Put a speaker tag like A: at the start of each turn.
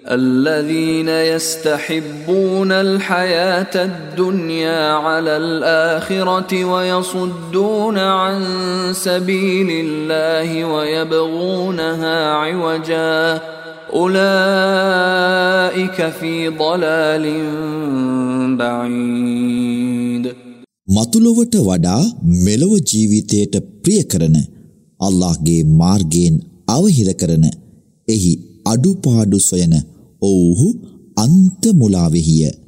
A: الذين يستحبون الحياة الدنيا على الآخرة ويصدون عن سبيل الله ويبغونها عوجا أولئك في ضلال بعيد.
B: මතුලොවට වඩා මෙලොව ජීවිතයට ප්‍රිය කරන අල්ලාහ්ගේ මාර්ගයෙන් අවහිර කරන එහි අඩුපාඩු සොයන ඔව්හු අන්ත මුලාවෙහිය.